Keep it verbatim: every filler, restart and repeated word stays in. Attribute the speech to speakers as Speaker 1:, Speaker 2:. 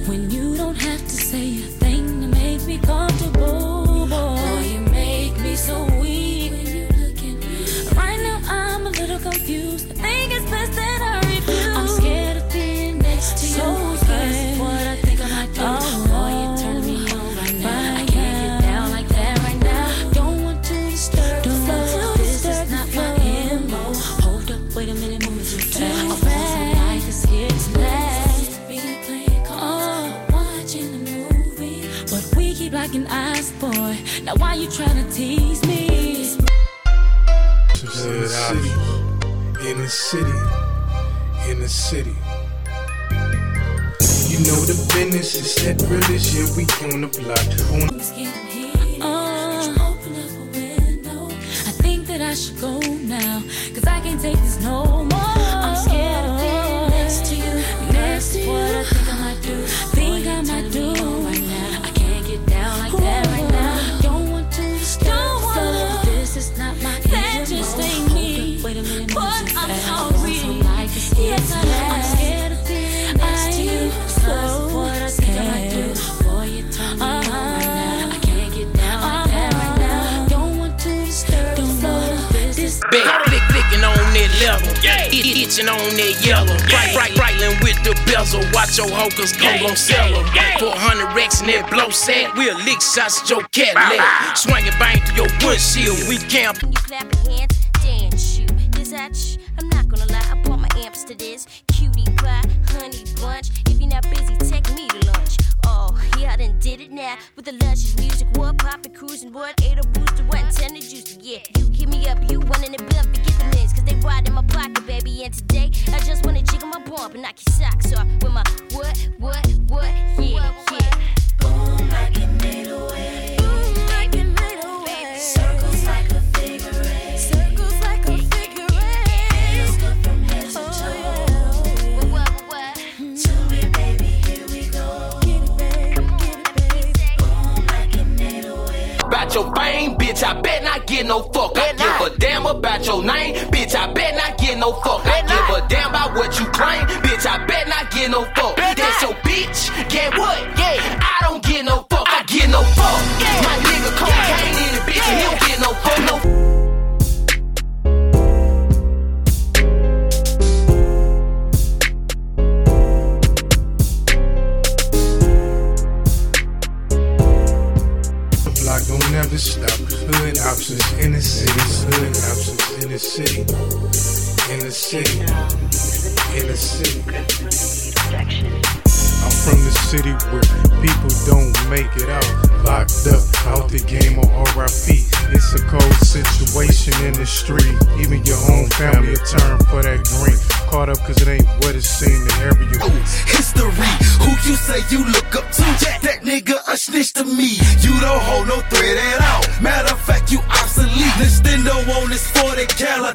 Speaker 1: when you don't have to say a thing to make me comfortable. Boy, you make me so weak when you look at me. Right now I'm a little confused. I think it's best that I refuse. I'm scared of being next to you. So scared what I think I might do. Oh, boy, you turn me on right now. I can't get down like that right now. Don't want to disturb the flow. This is not my M O. Hold up, wait a minute, moving too fast. I want some life is here tonight. Replay calls, watching the movie, but we keep locking eyes, boy. Now why you trying to tease me?
Speaker 2: In the city, in the city, in the city. You know the business is that realest, yeah, we on the block.
Speaker 1: Oh, open up a window. I think that I should go now, cause I can't take this no more. I'm scared of being next to you. Next to you. What I think I might do. Think I might do right now. I can't get down like that right now. Don't want to disturb the flow. This is not my that just ain't me. Wait a minute, but I'm sorry. Yes, I'm scared of being next to you. So what I think I might do. Boy, you turn me on right now. I can't get down like that right now. Don't want to disturb the flow. This
Speaker 3: Big flick flicking on that level, it itching on that yellow. Bright, bright, brightling with the bezel. Watch your hokers go gon' sell them. four hundred racks in that blow set. We'll lick shots at your Cadillac. Swinging bang through your windshield. We camp.
Speaker 4: When you clap your hands, dance shoe. This that sh- I'm not gonna lie, I bought my amps to this. Cutie pie, honey bunch. If you're not busy, take me to lunch. Oh, yeah, I done did it now. With the luscious music, what poppin', cruising, what? Ate a booster, what? Ten to juice, yeah. You give me up, you running the bill, forget the minutes. Cause they ride in my pocket, baby. And today, I just wanna jiggle my bump and knock your socks off. With my what, what, what, yeah, yeah.
Speaker 1: boom like an eight oh eight.
Speaker 4: Boom like an eight oh eight.
Speaker 1: Circles like a figure eight.
Speaker 4: Circles like a figure eight.
Speaker 1: Feels good from head to
Speaker 4: Oh,
Speaker 1: toe.
Speaker 4: yeah. What, what, what?
Speaker 1: To me, baby, here we go.
Speaker 4: Get it, babe. Get it, babe.
Speaker 1: Boom like an eight oh eight.
Speaker 3: About your fame, bitch, I bet not get no fuck. I give a damn about your name, bitch, I bet not get no fuck. I give a damn about what you claim, bitch, I bet not get no fuck. That's your bitch, get what? Yeah, I don't get no fuck, I get no fuck. My nigga cocaine in the bitch, and he don't get no fuck, no.
Speaker 2: Block don't never stop. Hood options in the city. Hood options in the city. In the city. In the city. I'm from the city where people don't make it out. Locked up, out the game on R I P. It's a cold situation in the street. Even your own family will turn for that green. Caught up cause it ain't what it seemed in every year.
Speaker 5: History, who you say you look up to? That nigga a snitch to me. You don't hold no threat at all. Matter of fact, you obsolete. Nintendo on this forty cal.